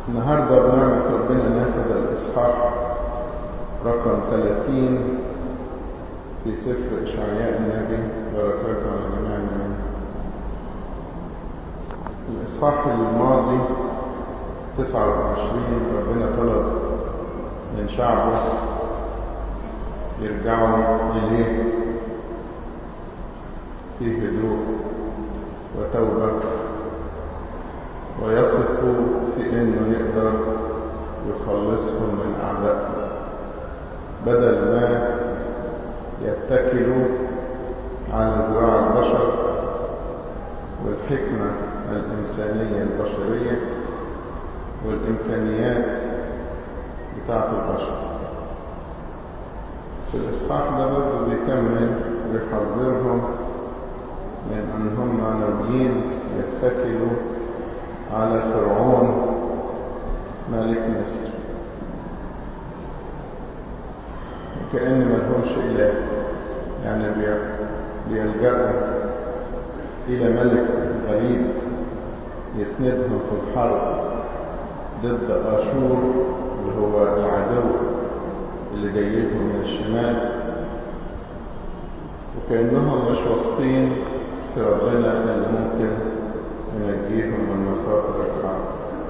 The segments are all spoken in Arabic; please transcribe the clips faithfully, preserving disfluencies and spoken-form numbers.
النهاردة بنعمة ربنا ناخد الإصحاح رقم ثلاثين في سفر إشعياء النبي، بركاته على جميع المؤمنين. الإصحاح الماضي تسعة وعشرين ربنا طلب من شعبه يرجعوا إليه في هدوء وتوبة، ويثقوا في إنه يقدر يخلصهم من أعدائهم، بدل ما يتكلوا على ذراع البشر والحكمة الإنسانية البشرية والإمكانيات بتاعة البشر. في الإصحاح ده برضه بيكمل ويحذرهم من أن هم ناويين يتكلوا على فرعون ملك مصر، وكأن ملهمش إله، يعني بيلجأوا إلى ملك غريب يسندهم في الحرب ضد آشور اللي هو العدو اللي جاي لهم من الشمال، وكأنهم مش واثقين في ربنا اللي ممكن ينجيهم من مخاطر الحرب.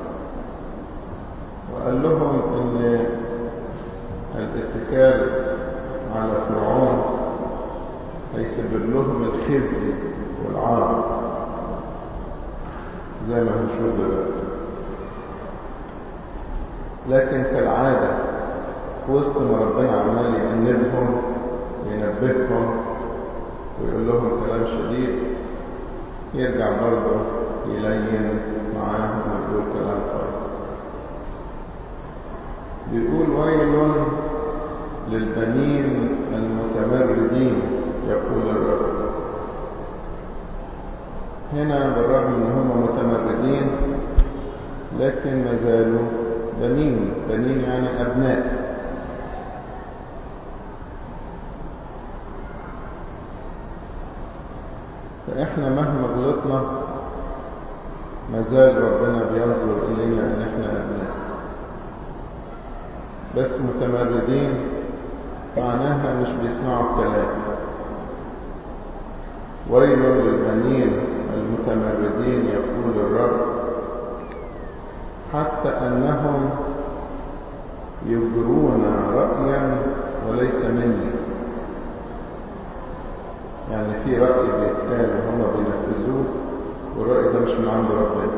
وقال لهم ان الاتكال على فرعون هيسبب لهم الخزي والعار زي ما هنشوف دلوقتي. لكن كالعادة في وسط ما ربنا عمال يأنبهم وينبههم ويقول لهم كلام شديد، يرجع برضه يلين معاهم ويقول كلام طيب. بيقول: ويل للبنين المتمردين يقول الرب. هنا بالرغم ان هم متمردين لكن ما زالوا بنين. بنين يعني ابناء. فاحنا مهما غلطنا ما زال ربنا بينظر الينا ان احنا ابناء، بس متمردين معناها مش بيسمعوا الكلام. ويل للبنين المتمردين يقول الرب، حتى انهم يجرون رأيا وليس مني. يعني في رأي بيتقال وهم بينفذوه والرأي ده مش من عند ربنا.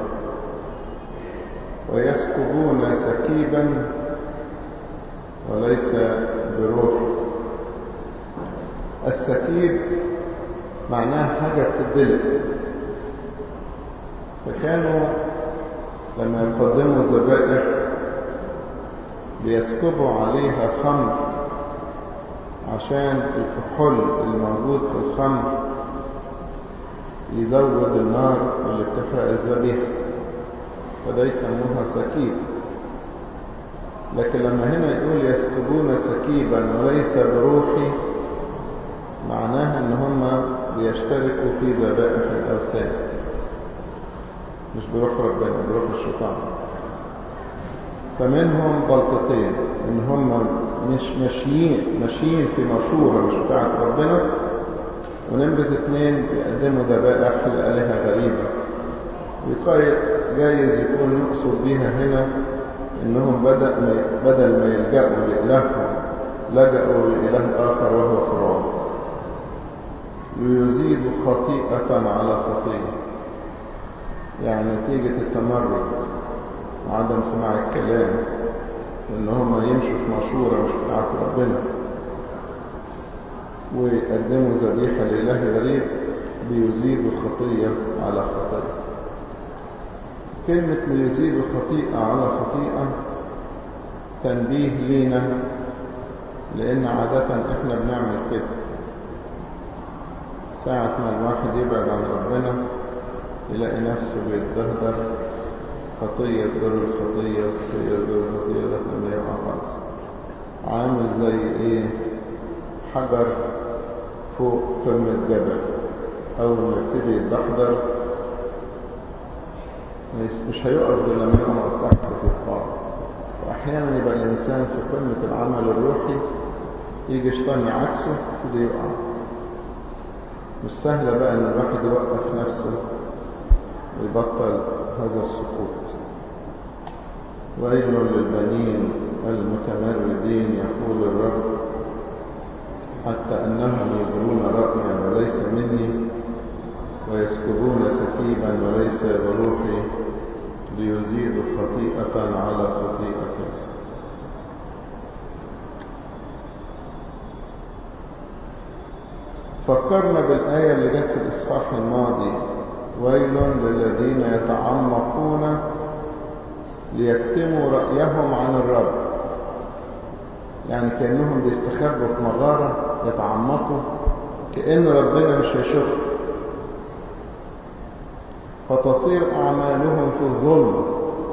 ويسكبون سكيبا وليس بروح. السكيب معناها حاجة بتدلق، فكانوا لما يقدموا ذبائح بيسكبوا عليها خمر عشان الكحول الموجود في الخمر يزود النار اللي بتحرق الذبيحة، فده يسموها سكيب. لكن لما هنا يقول يسكبون سكيبا وليس بروحي، معناها ان هم بيشتركوا في ذبائح الاوثان، مش بروح ربنا، بروح الشيطان. فمنهم غلطتين: ان هم مش ماشيين ماشيين في مشورة مش بتاعت ربنا، ونمرة اتنين بيقدموا ذبائح لآلهة غريبة. وقاية جايز يكون يقصد بيها هنا انهم بدأ بدل ما يلجأوا لإلههم لجأوا لإله آخر وهو فرعون، ويزيد خطيئة على خطيئة. يعني نتيجة التمرد وعدم سماع الكلام وان هم يمشوا في مشورة مش بتاعت ربنا ويقدموا ذبيحة لإله غريب، بيزيدوا خطيئة على خطيئة. كلمة ليزيدوا خطيئة على خطيئة تنبيه لينا، لأن عادة إحنا بنعمل كده. ساعة ما الواحد يبعد عن ربنا يلاقي نفسه بيتدهدر، خطية تجر الخطية، خطية تجر الخطية لغاية ما يقع خالص. عامل زي إيه؟ حجر فوق قمة جبل، أول ما يبتدي يتدحضر مش هيقف غير لما يقف تحت في القاع. وأحيانا يبقى الإنسان في قمة العمل الروحي يجي شيطان يعكسه كده يقع. مش سهلة بقى إن الواحد يوقف نفسه ويبطل هذا السقوط. ويل للبنين المتمردين يقول الرب، حتى أنهم يجرون رأيا وليس مني، ويسكبون سكيبا وليس بروحي، ليزيدوا خطيئة على خطيئة. فكرنا بالآية اللي جت في الإصحاح الماضي، ويل للذين يتعمقون ليكتموا رأيهم عن الرب. يعني كأنهم بيستخبوا في مغارة يتعمقوا كأن ربنا مش هيشوف، فتصير أعمالهم في الظلم،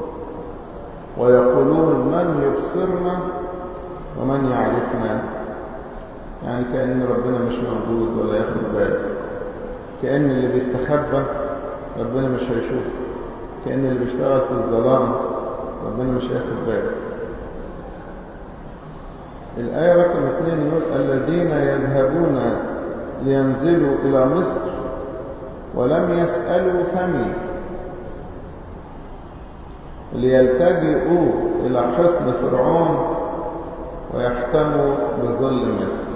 ويقولون من يبصرنا ومن يعرفنا. يعني كأن ربنا مش موجود ولا ياخد باله، كأن اللي بيستخبى ربنا مش هيشوف، كأن اللي بيشتغل في الظلام ربنا مش هياخد باله. الآية رقم اثنين يقول الذين يذهبون لينزلوا إلى مصر ولم يسألوا فمي، ليلتجئوا إلى حصن فرعون ويحتموا بظل مصر.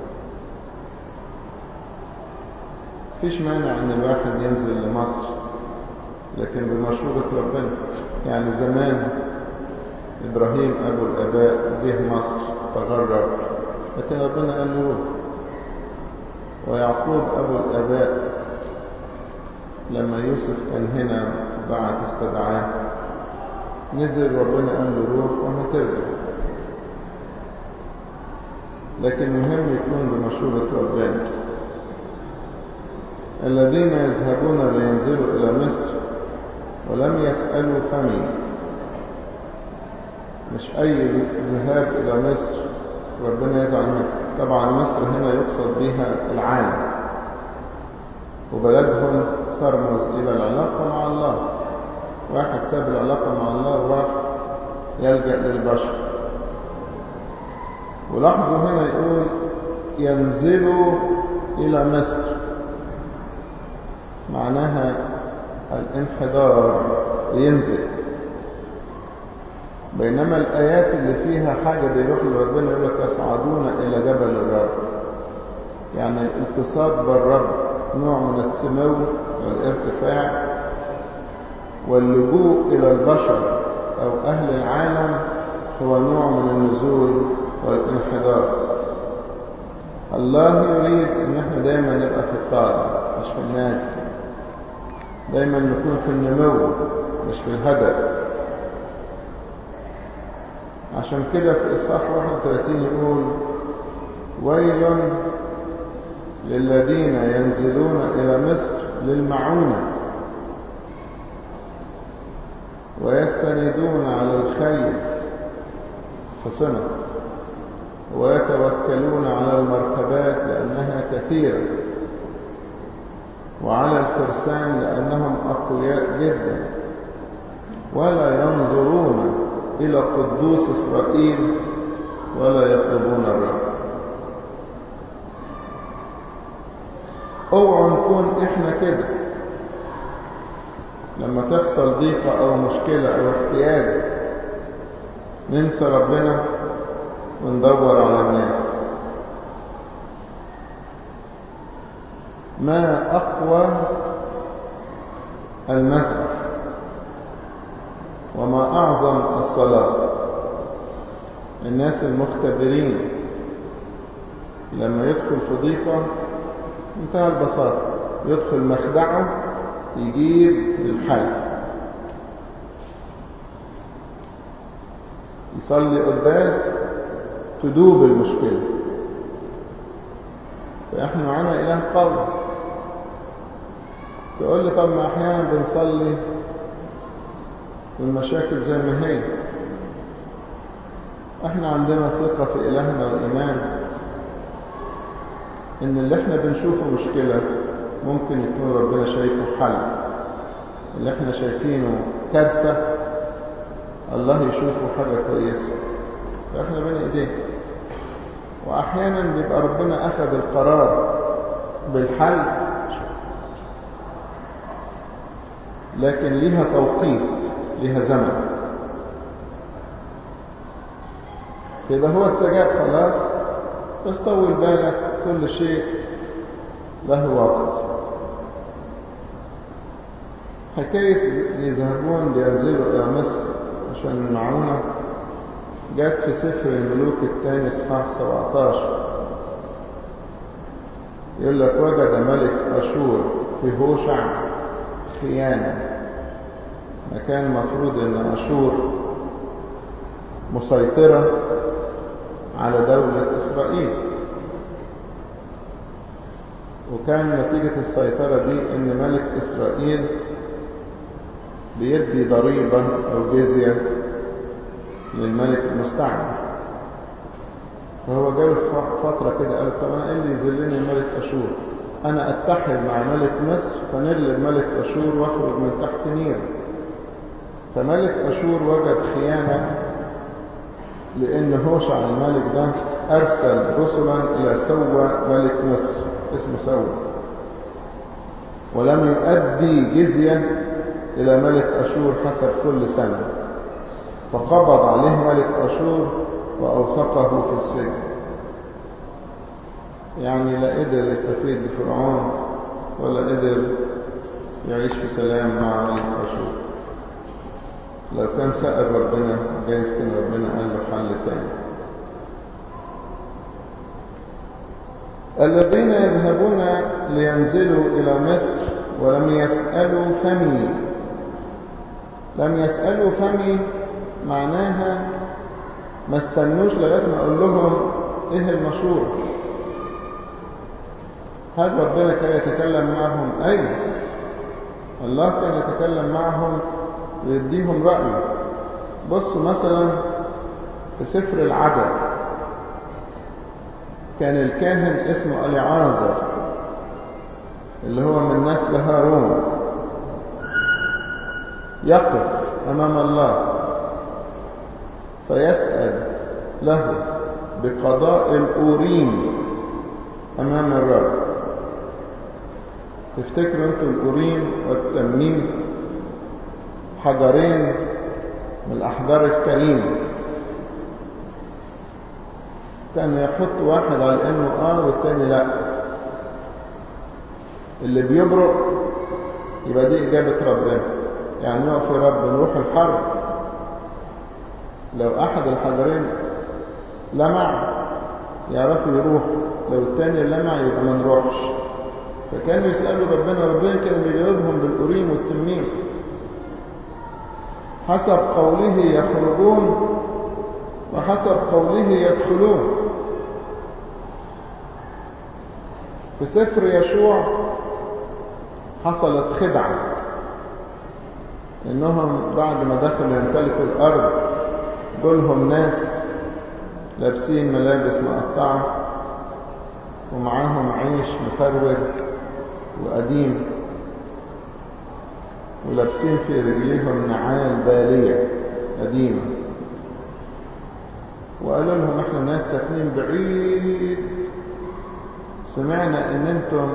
فيش مانع ان الواحد ينزل لمصر، لكن بمشورة ربنا. يعني زمان ابراهيم ابو الاباء جه مصر تغرب، لكن ربنا قال له روح. ويعقوب ابو الاباء لما يوسف كان هنا بعد استدعاه نزل، ربنا قال له روح وهترجع. لكن مهم يكون بمشورة ربنا. الذين يذهبون لينزلوا إلى مصر ولم يسألوا فمي. مش أي ذهاب إلى مصر ربنا يزعل منه. طبعا مصر هنا يقصد بها العالم، وبلدهم ترمز إلى العلاقة مع الله. واحد ساب العلاقة مع الله وراح يلجأ للبشر. ولاحظوا هنا يقول ينزلوا إلى مصر، معناها الانحدار، ينزل. بينما الآيات اللي فيها حاجة بيروح لربنا يقول لك يصعدون إلى جبل الرب. يعني الاتصال بالرب نوع من السمو والارتفاع، واللجوء إلى البشر أو أهل العالم هو نوع من النزول والانحدار. الله يريد ان احنا دايما نبقى في الطالع مش في النادي، دايما نكون في النمو مش في الهدف. عشان كده في إصحاح واحد وثلاثين يقول ويل للذين ينزلون إلى مصر للمعونة ويستندون على الخيل حصنة ويتوكلون على المركبات لأنها كثيرة وعلى الفرسان لأنهم أقوياء جدا، ولا ينظرون إلى قدوس إسرائيل ولا يطلبون الرب. اوعوا نكون احنا كده لما تحصل ضيقة او مشكلة او احتياج ننسى ربنا وندور على الناس. ما اقوى المذهب وما اعظم الصلاة. الناس المختبرين لما يدخل في ضيقة انتهى البساطة، يدخل مخدعه يجيب الحل، يصلي قداس تدوب المشكلة. فاحنا معانا إله قوي. تقول لي طب ما احيانا بنصلي والمشاكل زي ما هي. احنا عندنا ثقة في إلهنا والإيمان ان اللي احنا بنشوفه مشكلة ممكن يكون ربنا شايفه حل. اللي احنا شايفينه كارثة الله يشوفه حاجة كويسة، فاحنا بين ايديه. واحيانا بيبقى ربنا اخذ القرار بالحل لكن ليها توقيت، ليها زمن. كده هو استجاب خلاص، بس طول بالك، كل شيء له وقت. حكاية يذهبون لينزلوا إلى مصر عشان المعونة جت في سفر الملوك الثاني اصحاح سبعة عشر. يقول لك وجد ملك أشور في هوشع خيانة. ما كان المفروض ان أشور مسيطرة على دولة إسرائيل، وكان نتيجة السيطرة دي ان ملك إسرائيل بيدي ضريبة أو جزية للملك المستعمر. فهو جاله فترة كده قال طب أنا إيه اللي يذلني الملك أشور؟ أنا أتحد مع ملك مصر فنغلب ملك أشور وأخرج من تحت نير. فملك أشور وجد خيانة، لأن هوشع الملك ده أرسل رسلا إلى سوى ملك مصر اسمه سوى، ولم يؤدي جزية إلى ملك أشور حسب كل سنة، فقبض عليه ملك أشور وأوثقه في السجن. يعني لا قدر يستفيد بفرعون ولا قدر يعيش في سلام مع ملك أشور. لو كان سأل ربنا جايز كان ربنا قال له حل تاني. الذين يذهبون لينزلوا إلى مصر ولم يسألوا فمي. لم يسألوا فمي معناها ما استنوش لغاية ما أقول لهم إيه المشورة. هل ربنا كان يتكلم معهم؟ أيوة، الله كان يتكلم معهم ويديهم رأيه. بصوا مثلا في سفر العدد كان الكاهن اسمه أليعازر اللي هو من نسل هارون يقف أمام الله فيسأل له بقضاء الأوريم أمام الرب. تفتكروا أنتوا الأوريم والتميم حجرين من الأحجار الكريمة، كان يحط واحد على انه اه والتاني لا. اللي بيبرق يبقى دي اجابة ربنا، يعني نقف يا رب نروح الحرب، لو احد الحجرين لمع يعرفوا يروح، لو التاني لمع يبقى ما نروحش. فكانوا يسألوا ربنا، ربنا كان بيجاوبهم بالأوريم والتميم حسب قوله يخرجون وحسب قوله يدخلون. في سفر يشوع حصلت خدعة، انهم بعد ما دخلوا يمتلكوا الارض جولهم ناس لابسين ملابس مقطعة ومعاهم عيش مفرور وقديم ولابسين في رجليهم نعال بالية قديمة، وقالوا لهم احنا ناس ساكنين بعيد، سمعنا ان انتم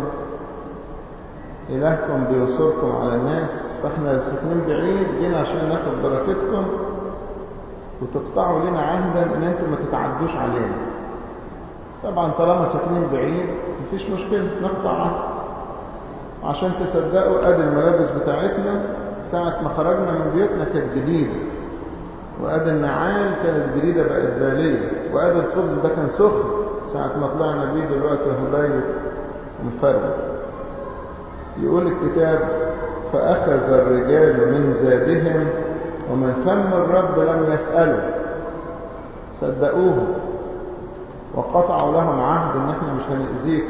الهكم بيوصلكم على الناس، فاحنا ساكنين بعيد جينا عشان ناخد بركتكم وتقطعوا لنا عهدا ان انتم ما تتعدوش علينا. طبعا طالما ساكنين بعيد مفيش مشكلة نقطع عهد عشان تصدقوا. ادي الملابس بتاعتنا ساعة ما خرجنا من بيوتنا كانت جديدة، وادي النعال كانت جديدة بقت بالية، وادي الخبز ده كان سخن ساعة ما طلعنا بيه دلوقتي وهو بايت ومفرد. يقول الكتاب فأخذ الرجال من زادهم ومن فم الرب لم يسألوا، صدقوه وقطعوا لهم عهد ان احنا مش هنأذيك.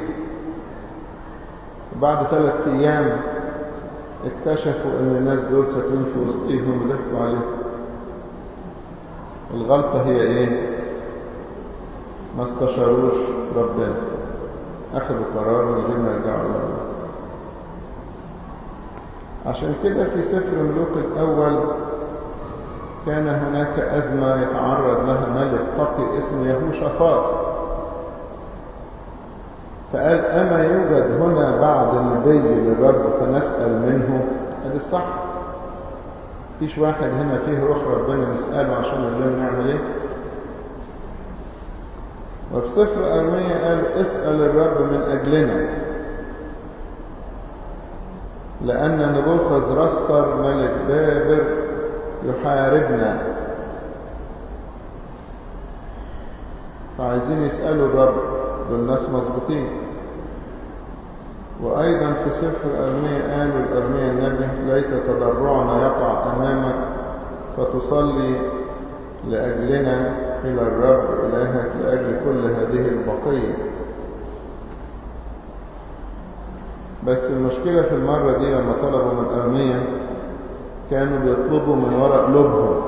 وبعد ثلاث ايام اكتشفوا ان الناس دول ساكنين في وسطهم وضحكوا عليهم. الغلطة هي ايه؟ ما استشاروش ربنا، اخذوا قرار من غير ما يرجعوا لله. عشان كده في سفر ملوك الأول كان هناك أزمة يتعرض لها ملك تقي اسمه يهوشافاط، فقال أما يوجد هنا بعد نبي للرب فنسأل منه؟ هذا الصح، فيش واحد هنا فيه روح ربنا نسأله عشان نقول لهم نعمل ايه؟ وفي سفر أرميا قال اسأل الرب من أجلنا لأن نبوخذ رصر ملك بابل يحاربنا، فعايزين يسألوا الرب، دول ناس مظبوطين. وأيضا في سفر أرميا قالوا الأرميا النبي ليت تضرعنا يقع أمامك فتصلي لأجلنا إلى الرب إلهك لأجل كل هذه البقية. بس المشكلة في المرة دي لما طلبوا من أرميا كانوا بيطلبوا من وراء قلوبهم،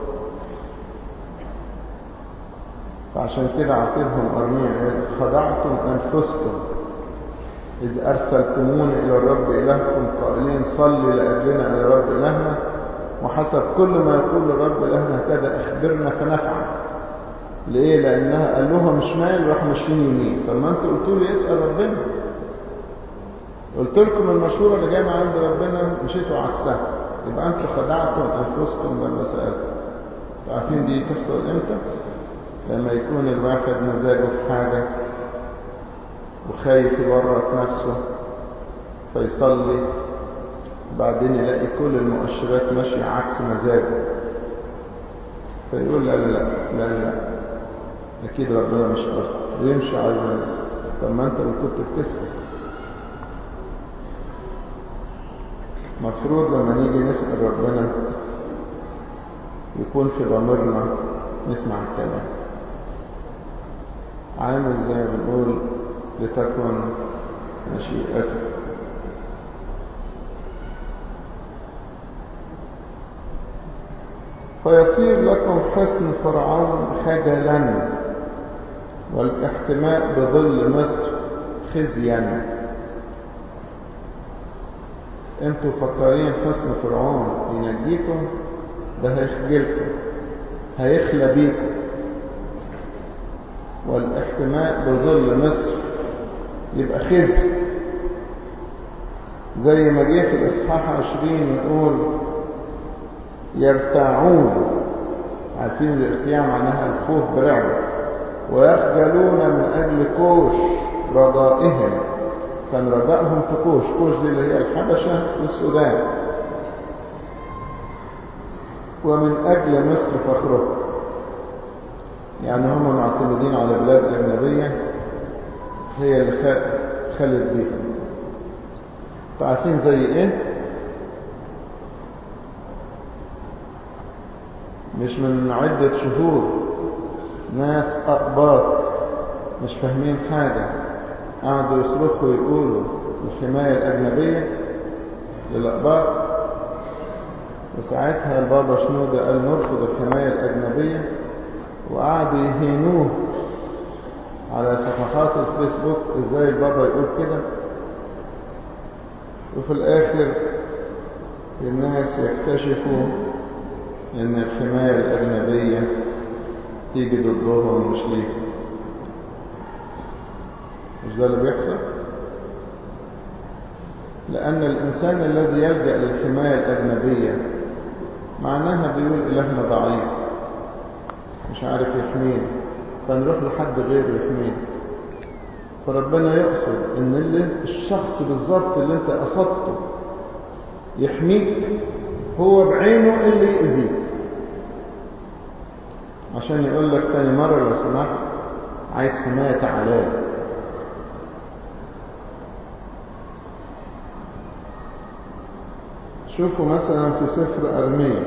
فعشان كده عاتبهم أرميا خدعتم أنفسكم إذ أرسلتمون إلى الرب إلهكم قائلين صلي لأجلنا إلى الرب إلهنا وحسب كل ما يقول الرب إلهنا كذا أخبرنا فنفعل. ليه؟ لأنها قال لهم شمال راح ماشيين يمين. طب ما أنتوا قلتوا لي اسأل ربنا، قلت لكم المشورة اللي جاية من عند ربنا مشيتوا عكسها، يبقى أنتوا خدعتم أنفسكم لما سألتم. عارفين دي تحصل إمتى؟ لما يكون الواحد مزاجه في حاجة وخايف يورط نفسه فيصلي، بعدين يلاقي كل المؤشرات ماشية عكس مزاجه فيقول لا لا لا لا لا أكيد ربنا مش قصد ويمشي على الزمن. طب ما أنت اللي كنت بتسأل. مفروض لما نيجي نسأل ربنا يكون في ضميرنا نسمع الكلام، عامل زي ما بنقول لتكن مشيئتك. فيصير لكم حصن فرعون خجلا والاحتماء بظل مصر خزيا. انتوا فكرين حصن فرعون ينجيكم؟ ده هيخجلكم، هيخلى بيكم. والاحتماء بظل مصر يبقى خزي، زي ما جه في الإصحاح عشرين يقول يرتاعون، عارفين الارتياع معناها الخوف برعب، ويخجلون من أجل كوش رجائهم. كان رجائهم في كوش، كوش دي اللي هي الحبشة والسودان، ومن أجل مصر فخرهم، يعني هم معتمدين على بلاد أجنبية هي اللي خلت بيهم. تعرفين زي ايه؟ مش من عدة شهور ناس أقباط مش فاهمين حاجة قعدوا يصرخوا ويقولوا الحماية الأجنبية للأقباط، وساعتها البابا شنودة قال نرفض الحماية الأجنبية، وقعدوا يهينوه على صفحات الفيسبوك ازاي البابا يقول كده. وفي الآخر الناس يكتشفوا ان الحماية الأجنبية تيجي ضدهم مش ليهم. مش ده اللي بيحصل؟ لأن الإنسان الذي يلجأ للحماية الأجنبية معناها بيقول إلهنا ضعيف مش عارف يحمينا، فنروح لحد غيره يحمينا. فربنا يقصد ان اللي الشخص بالظبط اللي انت قصدته يحميك هو بعينه اللي يأذيك، عشان يقول لك تاني مرة لو سمحت عايز حماية تعالى. شوفوا مثلا في سفر أرميا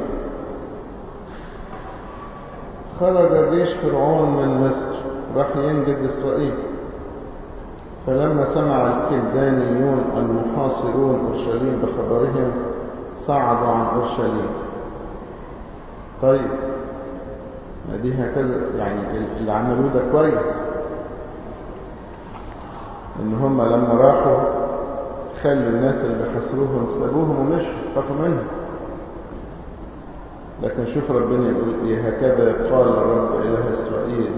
خرج جيش فرعون من مصر راح ينجد إسرائيل، فلما سمع الكلدانيون المحاصرون أورشليم بخبرهم صعدوا عن أورشليم. طيب ما دي هكذا يعني اللي عملوه ده كويس، ان هم لما راحوا خلوا الناس اللي بيحاصروهم سابوهم ومشوا خافوا منهم. لكن شوف ربنا يقول ايه: هكذا قال الرب إله إسرائيل،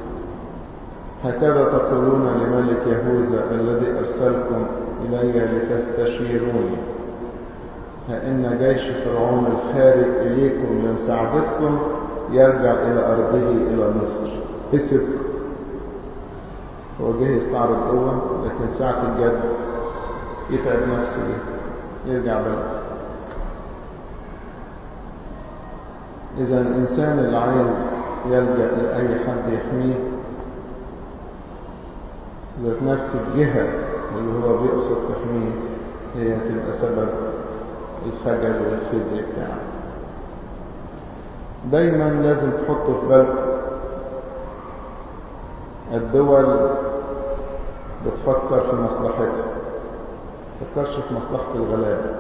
هكذا تقولون لملك يهوذا الذي أرسلكم إلي لتستشيروني، ها إن جيش فرعون الخارج إليكم لمساعدتكم يرجع إلى أرضه إلى مصر. كسب، هو جه يستعرض قوة، لكن ساعة الجد يتعب نفسه يرجع بلده. إذا الإنسان اللي عايز يلجأ لأي حد يحميه، ذات نفس الجهة اللي هو بيقصد تحميه هي تبقى سبب الخجل والخزي بتاعه. دايما لازم تحطوا في بالك الدول بتفكر في مصلحتها، ما تفكرش في مصلحة الغلابة،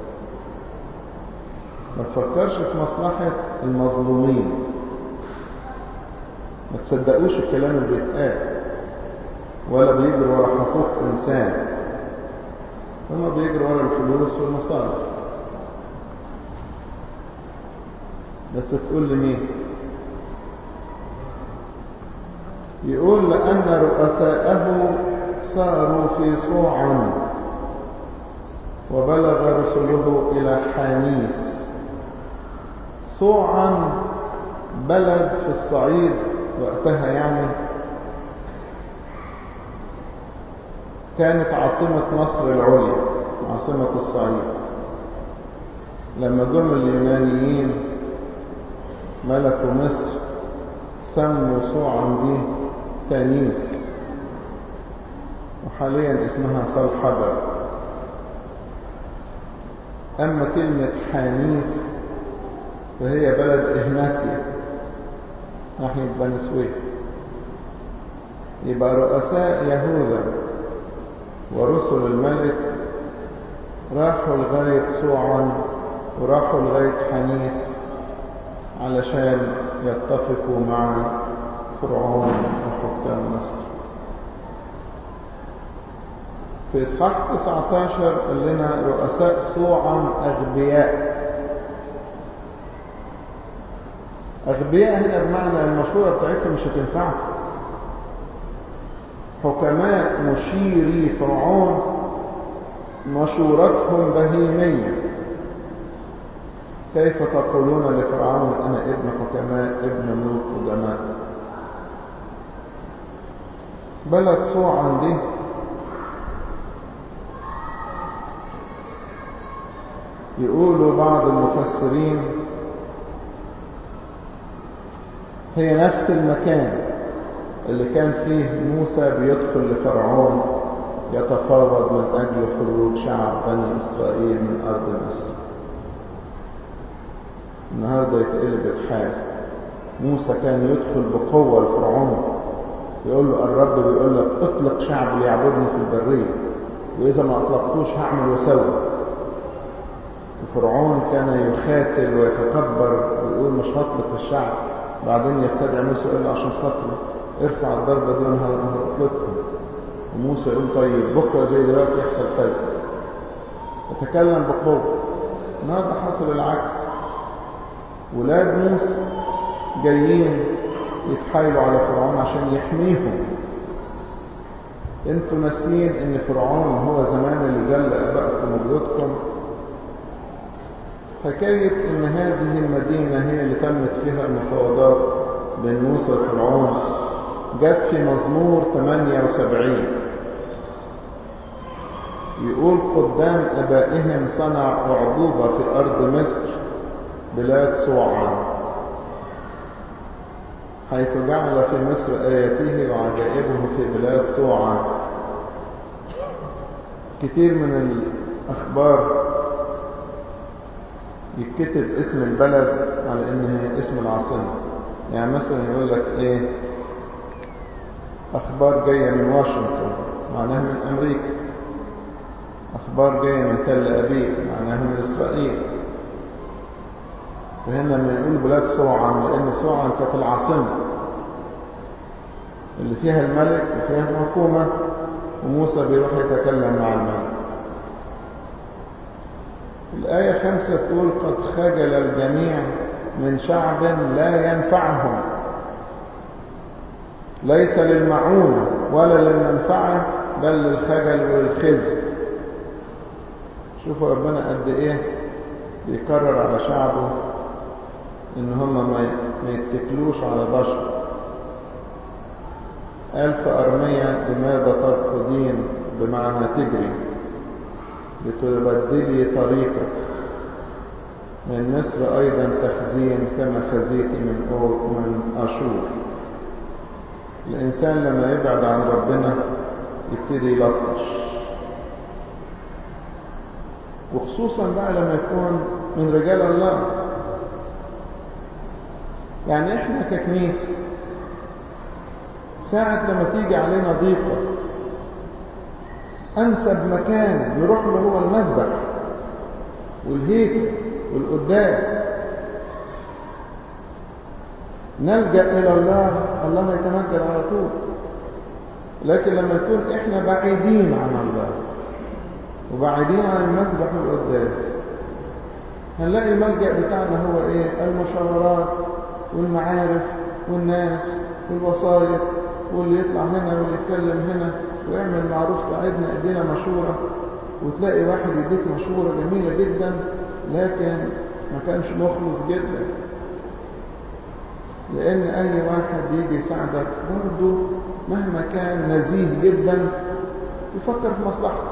ما تفكرش في مصلحة المظلومين. ما تصدقوش الكلام اللي بيتقال، ولا بيجروا ورا حقوق إنسان، هما بيجروا ورا الفلوس والمصالح. بس تقول لي مين؟ يقول لأن رؤساءه صاروا في صوع وبلغ رسله إلى حانيس. صوعا بلد في الصعيد وقتها، يعني كانت عاصمة مصر العليا، عاصمة الصعيد. لما جم اليونانيين ملكوا مصر سموا صوعا دي تانيس، وحاليا اسمها صلحجر. أما كلمة حانيس فهي بلد إهناتيا ناحية بني سويف. يبقى رؤساء يهوذا ورسل الملك راحوا لغاية صوعا وراحوا لغاية حانيس علشان يتفقوا مع فرعون وحكام مصر. في إصحاح تسعة عشر قال لنا رؤساء صوعا أغبياء. أغبياء هنا بمعنى المشورة بتاعتهم مش هتنفعكم. حكماء مشيري فرعون مشورتهم بهيمية. كيف تقولون لفرعون أنا ابن حكماء ابن ملوك قدماء؟ بلد صوعا دي يقولوا بعض المفسرين هي نفس المكان اللي كان فيه موسى بيدخل لفرعون يتفاوض من أجل خروج شعب بني إسرائيل من أرض مصر. النهارده يتقلب الحال. موسى كان يدخل بقوة لفرعون يقول له الرب بيقول لك اطلق شعب ليعبدني في البرية، وإذا ما أطلقتوش هعمل وسوي. وفرعون كان يخاتل ويتكبر ويقول مش هطلق الشعب، بعدين يستدعي موسى يقول له عشان خاطري ارفع الضربة دي وانا هطلقهم. وموسى يقول طيب بكرة زي دلوقتي يحصل كذا، يتكلم بقوة. النهارده حصل العكس. ولاد موسى جايين يتحايلوا على فرعون عشان يحميهم. انتوا ناسيين ان فرعون هو زمان اللي جل ابائكم وجدودكم. حكاية ان هذه المدينة هي اللي تمت فيها المفاوضات بين موسى وفرعون جت في مزمور ثمانية وسبعين. يقول قدام ابائهم صنع أعجوبة في ارض مصر بلاد صوعا، حيث جعل في مصر آياته وعجائبه في بلاد صوعا. كتير من الأخبار يتكتب اسم البلد على إن هي اسم العاصمة. يعني مثلا يقول لك إيه أخبار جاية من واشنطن معناها من أمريكا، أخبار جاية من تل أبيب معناها من إسرائيل. فهنا من يقول بلاد صوعا لأن صوعا كانت العاصمة اللي فيها الملك وفيها الحكومة، وموسى بيروح يتكلم مع الملك. الآية خمسة تقول قد خجل الجميع من شعب لا ينفعهم، ليس للمعونة ولا للمنفعة بل للخجل والخزي. شوفوا ربنا قد ايه بيكرر على شعبه ان هم ما يتكلوش على بشر. قال في أرمية لماذا تركضين بمعنى تجري لتبدلي طريقك، من مصر أيضا تخزين كما خزيت من من أشور. الإنسان لما يبعد عن ربنا يبتدي يلطش، وخصوصا بقى لما يكون من رجال الله. يعني احنا ككنيسة ساعة لما تيجي علينا ضيقة أنسب مكان نروح له هو المذبح والهيكل والقداس، نلجأ إلى الله، الله يتمجد على طول. لكن لما يكون إحنا بعيدين عن الله وبعيدين عن المذبح والقداس، هنلاقي الملجأ بتاعنا هو إيه؟ المشاورات والمعارف والناس والوسائط، واللي يطلع هنا واللي يتكلم هنا ويعمل معروف ساعدنا ادينا مشورة. وتلاقي واحد يديك مشورة جميلة جدا لكن ما كانش مخلص جدا، لأن أي واحد يجي يساعدك برضه مهما كان نزيه جدا يفكر في مصلحته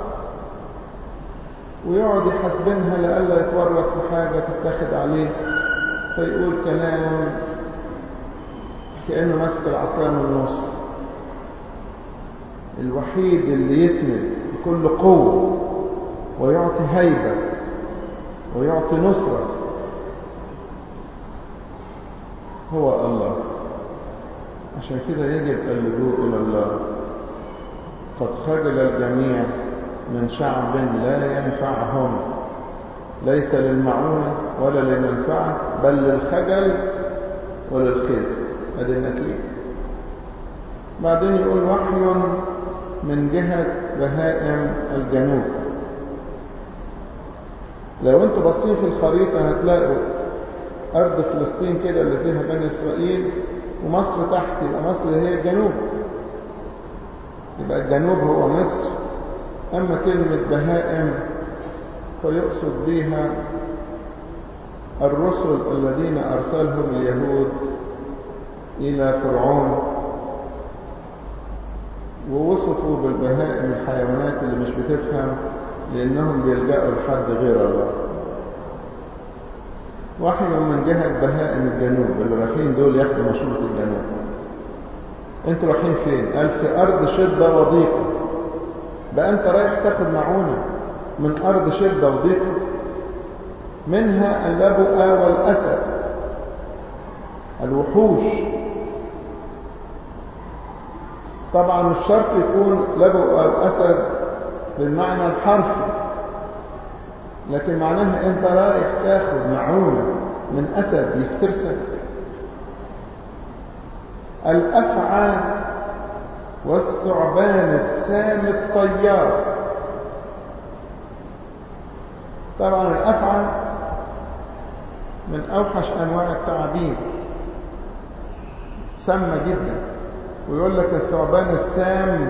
ويقعد يحسبنها لألا يتورط في حاجة تتاخد عليه، فيقول كلام كأنه ماسك العصاية من النص. الوحيد اللي يسند بكل قوة ويعطي هيبة ويعطي نصرة هو الله. عشان كده يجب اللجوء إلى الله. قد خجل الجميع من شعب لا ينفعهم، ليس للمعونة ولا للمنفعة بل للخجل وللخزي. هذا النتيجة. بعدين يقول وحي من جهة بهائم الجنوب. لو انتوا باصين في الخريطة هتلاقوا أرض فلسطين كده اللي فيها بني إسرائيل ومصر تحت، يبقى مصر هي الجنوب، يبقى الجنوب هو مصر. أما كلمة بهائم فيقصد بها الرسل الذين أرسلهم اليهود إلى فرعون ووصفوا بالبهائم الحيوانات اللي مش بتفهم لأنهم بيلجأوا لحد غير الله. وحي من جهة بهائم الجنوب اللي رايحين دول ياخدوا مشورة الجنوب. انتوا رايحين فين؟ قال في أرض شدة وضيقة. بقى انت رايح تاخد معونة من أرض شدة وضيقة، منها اللبؤ والأسد الوحوش. طبعا مش شرط يكون لبؤ أو أسد بالمعنى الحرفي، لكن معناها انت رايح تاخد معونة من أسد يفترسك. الأفعى والثعبان السام الطيار. طبعا الأفعى من أوحش أنواع التعابين، سامة جدا. ويقول لك الثعبان السام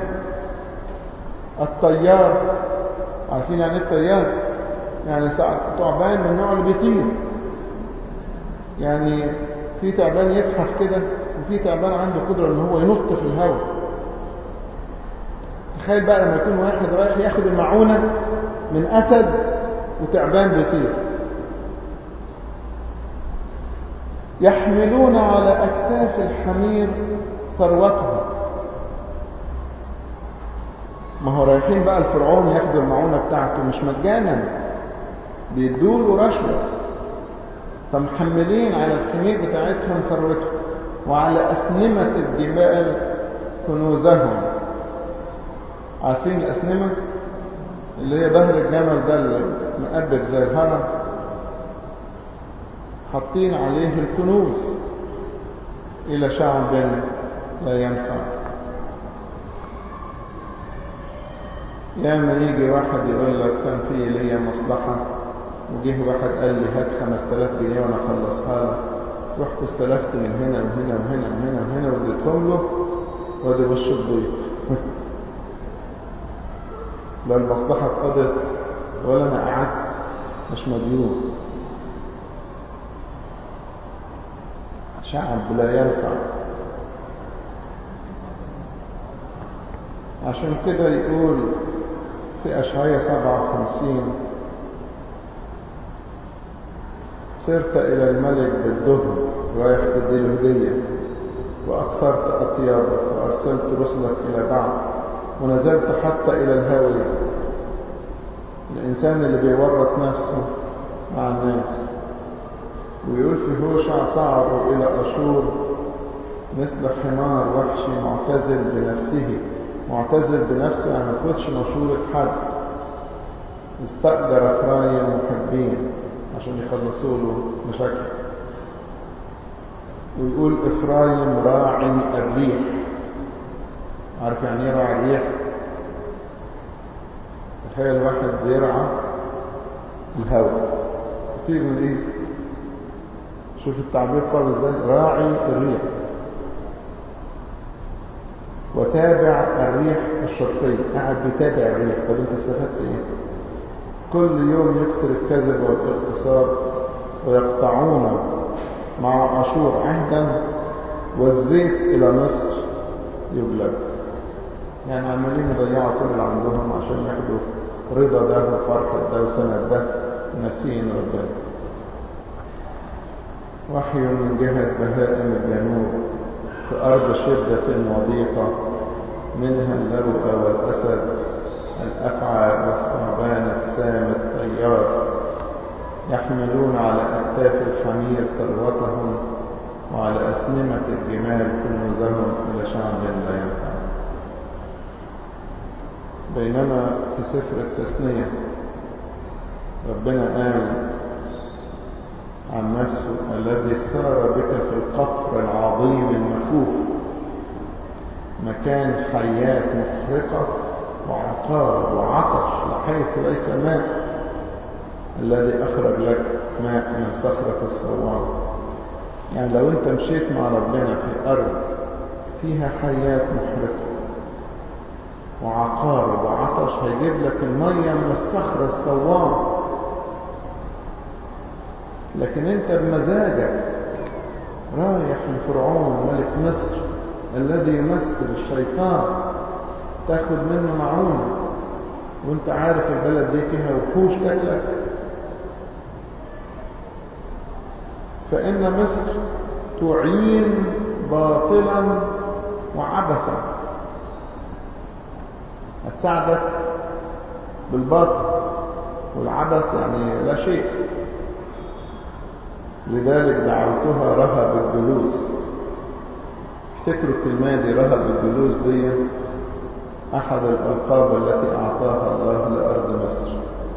الطيار. عارفين يعني ايه الطيار؟ يعني ثعبان من النوع اللي بيطير. يعني في تعبان يزحف كده وفي تعبان عنده قدرة ان هو ينط في الهواء. تخيل بقى لما يكون واحد رايح ياخد المعونة من أسد وتعبان بيطير. يحملون على أكتاف الحمير ثروتهم. ما هو رايحين بقى الفرعون ياخدوا المعونة بتاعته مش مجانا، بيدوله رشوة، فمحملين على الحمير بتاعتهم ثروتهم وعلى أسنمة الجبال كنوزهم. عارفين الأسنمة اللي هي ظهر الجمل ده اللي مقبب زي الهرم، حاطين عليه الكنوز إلى شعب لا ينفع. ياما يجي واحد يقول لك كان في ليا مصلحة وجه واحد قال لي هات خمسة آلاف جنيه وانا اخلصها لك، رحت استلفت من هنا وهنا وهنا وهنا وهنا واديتهم له وادي وش الضيف. لا المصلحة اتقضت ولا انا قعدت مش مديون. شعب لا ينفع. عشان كده يقول في أشعياء سبعة وخمسين صرت إلى الملك بالدهن رايح تديله هدية، وأكثرت أطيابك وأرسلت رسلك إلى بعض، ونزلت حتى إلى الهاوية. الإنسان اللي بيورط نفسه مع الناس. ويقول في هوشع صعدوا إلى أشور مثل حمار وحشي معتزل بنفسه. معتزل بنفسه يعني ما تاخدش مشورة حد. استأجر إفرايم محبين عشان يخلصوا له مشاكل. ويقول إفرايم راعي الريح. عارف يعني ايه راعي الريح؟ تخيل واحد بيرعى الهواء، كتير من ايه؟ شوف التعبير قال ازاي، راعي الريح. وتابع الريح الشرقية، قاعد بيتابع الريح. طب انت استفدت ايه؟ كل يوم يكسر الكذب والاغتصاب، ويقطعون مع أشور عهدا، والزيت إلى مصر يجلب. يعني عمالين يضيعوا كل اللي عندهم عشان ياخدوا رضا ده وفرحة ده وسند ده، ناسين ربنا. وحي من جهة بهائم الجنوب في أرض شدة وضيقة، منها اللبؤ والأسد، الأفعى والثعبان السام الطيار، يحملون على أكتاف الحمير ثروتهم، وعلى أسنمة الجمال كنوزهم إلى شعب لا ينفع. بينما في سفر التثنية ربنا قال عن نفسه الذي سار بك في القفر العظيم المكوف، مكان حياة محرقة وعقار وعطش لحيث ليس ماء، الذي أخرج لك ماء من صخرة الصوان. يعني لو أنت مشيت مع ربنا في أرض فيها حياة محرقة وعقار وعطش، هيجيب لك المية من الصخرة الصوان. لكن أنت بمزاجك رايح لفرعون ملك مصر الذي يمثل الشيطان، تاخد منه معونة وانت عارف البلد دي فيها وحوش تاكلك. فإن مصر تعين باطلا وعبثا، هتساعدك بالباطل والعبث يعني لا شيء. لذلك دعوتها رهب الجلوس. افتكروا الكلمة دي، رهب الجلوس دي أحد الألقاب التي أعطاها الله لأرض مصر.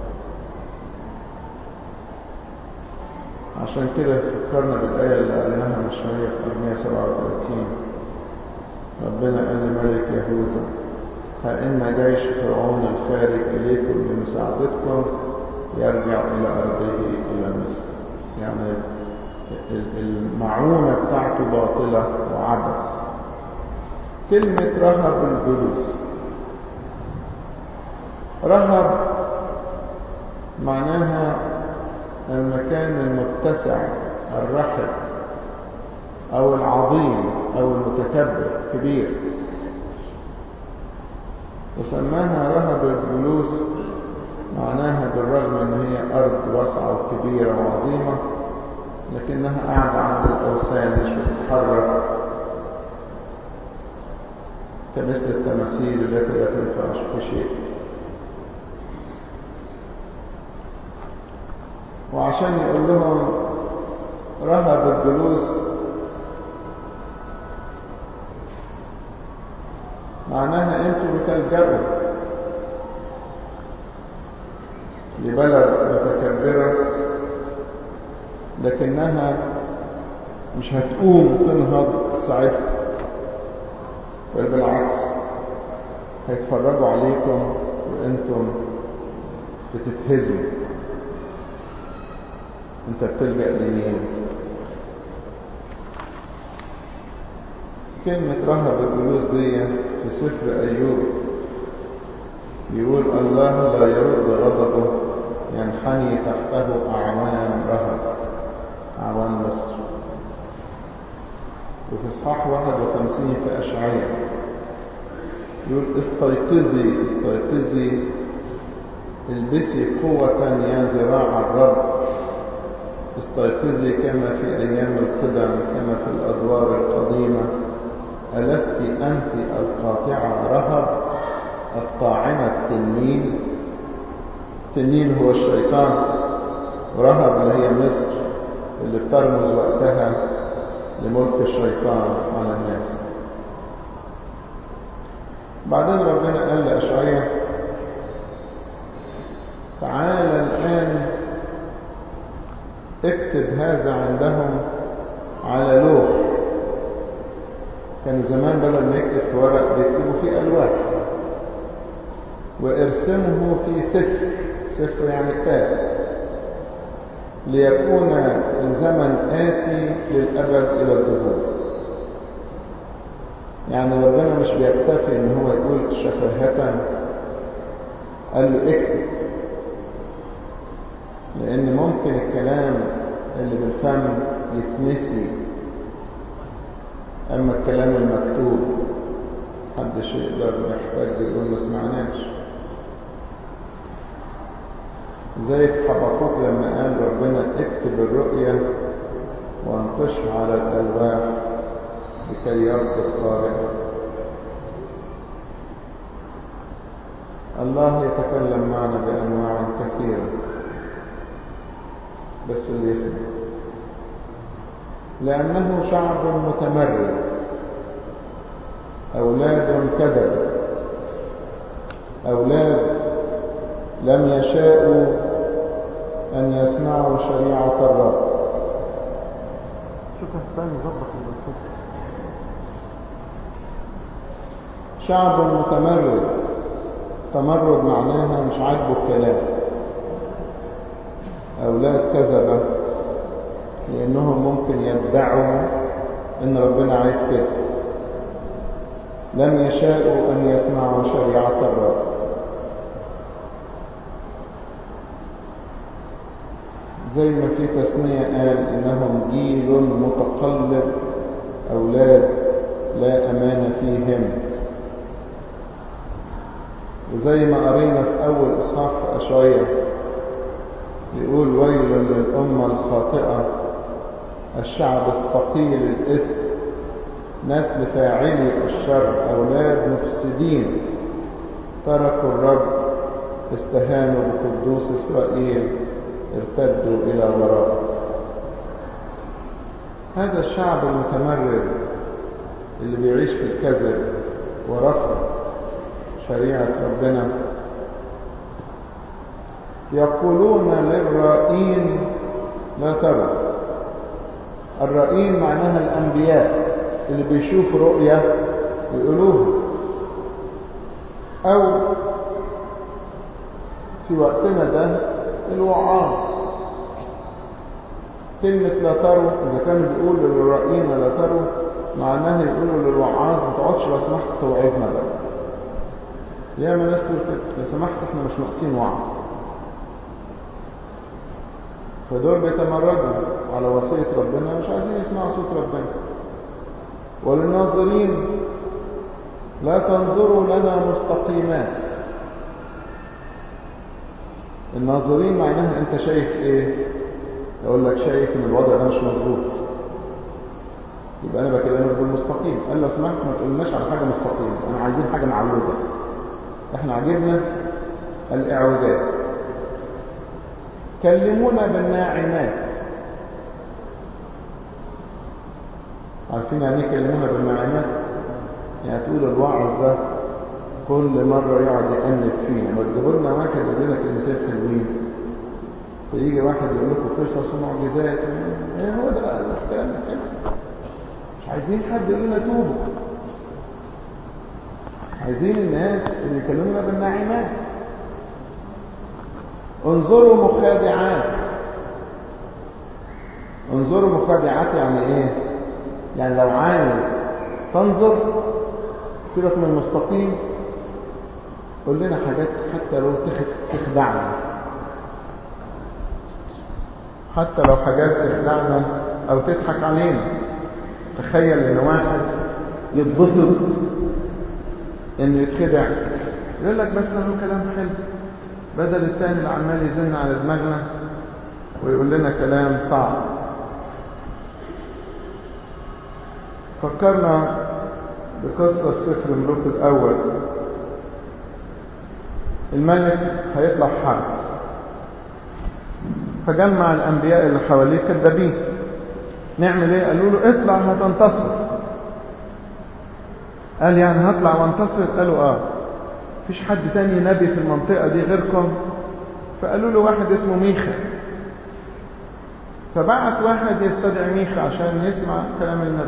عشان كده فكرنا بالآية اللي قالناها من شوية في أرمية سبعة وثلاثين. ربنا قال لملك يهوذا: ها إن جيش فرعون الخارج إليكم لمساعدتكم يرجع إلى أرضه إلى مصر. يعني المعونة بتاعته باطلة وعبث. كلمة رهب الجلوس، رهب معناها المكان المتسع الرحب أو العظيم أو المتكبر كبير. وسماها رهب الجلوس معناها بالرغم ان هي ارض واسعة وكبيرة وعظيمة، لكنها قاعدة عند الاوثان مش بتتحرك كمثل التماثيل التي لا تنفع في شيء. وعشان يقول لهم رهب الجلوس معناها انتوا بتلجأوا لبلد متكبرة لكنها مش هتقوم تنهض تساعدكم، بل بالعكس هيتفرجوا عليكم وانتم بتتهزموا. انت بتلجأ لمين؟ كلمة رهب الجلوس دي في سفر أيوب يقول الله لا يرد غضبه ينحني تحته أعوان رهب، أعوان مصر. وفي إصحاح واحد وخمسين في أشعياء يقول استيقظي استيقظي البسي قوة يا ذراع الرب، استيقظي كما في أيام القدم كما في الأدوار القديمة. ألست أنت القاطعة رهب الطاعنة التنين؟ التنين هو الشيطان، ورهب اللي هي مصر اللي بترمز وقتها لملك الشيطان على الناس. بعدين ربنا قال لأشعياء تعالى الآن اكتب هذا عندهم على لوح. كان زمان بدل ما يكتب في ورق بيكتبوا في ألواح، وارسمه في سفر، سفر يعني كتاب، ليكون الزمن آتي للأبد إلى الدهور. يعني ربنا مش بيكتفي ان هو يقول شفاهة، قال له اكتب، لان ممكن الكلام اللي بالفم يتنسي، اما الكلام المكتوب محدش يقدر يحتاج يقول ما سمعناش. زي في حبقوق لما قال ربنا اكتب الرؤيا وانقشها على الألواح لكي يرقى القارئ. الله يتكلم معنا بأنواع كثيرة، بس اللي يسمع، لأنه شعب متمرد، أولاد كذب، أولاد لم يشاءوا أن يسمعوا شريعة الرب. شوف الثاني ضبط المنصب. شعب متمرد، تمرد معناها مش عاجبه الكلام. أولاد كذبة لأنهم ممكن يدعوا إن ربنا عايز كده، لم يشاءوا أن يسمعوا شريعة الرب. زي ما في تثنية قال إنهم جيل متقلب، أولاد لا أمان فيهم. وزي ما قرينا في أول إصحاح في أشعياء يقول ويل للأمة الخاطئة الشعب الثقيل الإثم، نسل فاعلي الشر، أولاد مفسدين تركوا الرب، استهانوا بقدوس إسرائيل، ارتدوا إلى وراء. هذا الشعب المتمرد اللي بيعيش في الكذب ورفض شريعة ربنا يقولون للرائين لا تروا. الرائين معناها الأنبياء اللي بيشوفوا رؤية يقولوها، أو في وقتنا ده الوعاظ. كلمة لا تروا إذا كانوا بيقولوا للرائين لا تروا معناها يقولوا للوعاظ ما تقعدش لو سمحت توعظنا بقى. يا ما ناس تقول لو سمحت احنا مش ناقصين وعظ. فدول بيتمردوا على وصية ربنا، مش عايزين يسمعوا صوت ربنا. وللناظرين لا تنظروا لنا مستقيمات. الناظرين معناها انت شايف ايه؟ يقول لك شايف ان الوضع ده مش مظبوط، يبقى انا بكلمك بالمستقيم. قال لو سمحت ما تقولناش على حاجه مستقيمه، انا عايزين حاجه معوجه، احنا عاجبنا الاعوجاج. كلمونا بالناعمات. عارفين يعني ايه كلمونا بالناعمات؟ يعني تقول الوعظ ده كل مرة يقعد يأنب فينا، ما تجيبوا لنا واحد يقول لنا كلمتين حلوين، فيجي واحد يقول لكم قصص ومعجزات، ايه هو ده بقى الكلام الحلو؟ مش عايزين حد يقول لنا توبوا، عايزين الناس اللي يكلمونا بالناعمات. انظروا مخادعات. انظروا مخادعات يعني ايه؟ يعني لو عايز تنظر سيبك من المستقيم، قول لنا حاجات حتى لو تخدعنا، حتى لو حاجات تخدعنا او تضحك علينا. تخيل ان واحد يتبسط انه يتخدع، يقول لك بس له كلام حلو، بدل التاني اللي عمال يزن على دماغنا ويقول لنا كلام صعب. فكرنا بقصة سفر ملوك الأول. الملك هيطلع حرب، فجمع الأنبياء اللي حواليه كذابين. نعمل ايه؟ قالوا له اطلع هتنتصر. قال يعني هطلع وانتصر؟ قالوا اه، مفيش حد تاني نبي في المنطقة دي غيركم؟ فقالوا له واحد اسمه ميخا. فبعت واحد يستدعي ميخا عشان يسمع كلام النبي.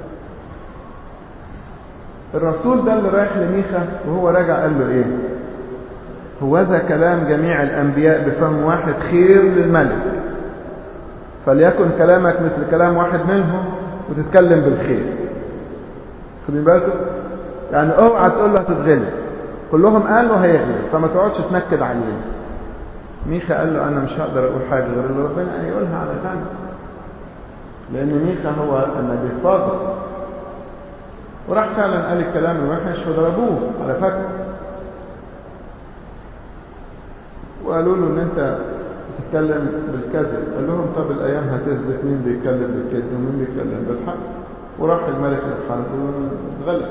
الرسول ده اللي رايح لميخا وهو راجع قال له ايه؟ هوذا كلام جميع الانبياء بفم واحد خير للملك، فليكن كلامك مثل كلام واحد منهم وتتكلم بالخير. خدين بالكم؟ يعني اوعى تقول له هتتغلب، كلهم قالوا هيغلب، فما تقعدش تنكد عليه. ميخا قال له انا مش هقدر اقول حاجه غير اللي ربنا يقولها على فم، لان ميخا هو النبي الصادق. وراح فعلا قال الكلام الوحش وضربوه على فكره، وقالوا له ان انت بتتكلم بالكذب. قال لهم طب الايام هتثبت مين بيتكلم بالكذب ومين بيتكلم بالحق. وراح الملك للحرب واتغلب.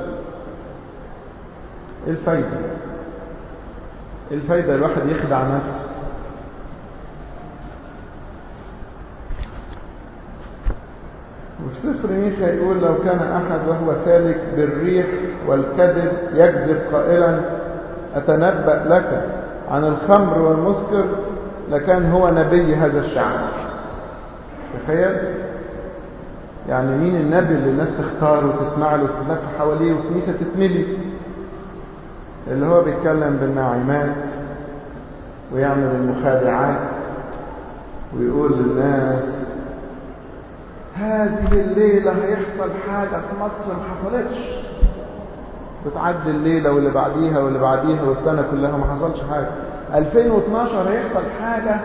ايه الفايده؟ ايه الفايده الواحد يخدع نفسه؟ وفي سفر ميخا يقول لو كان احد وهو سالك بالريح والكذب يكذب قائلا اتنبأ لك عن الخمر والمسكر، لكان هو نبي هذا الشعب. تخيل يعني مين النبي اللي الناس تختاره وتسمع له وتلف حواليه وكنيسه تتملي؟ اللي هو بيتكلم بالناعمات ويعمل المخادعات ويقول للناس هذه الليلة هيحصل حاجة في مصر ما حصلتش. بتعدي الليلة واللي بعديها واللي بعديها والسنة كلها ما حصلش حاجة. ألفين واثناشر هيحصل حاجة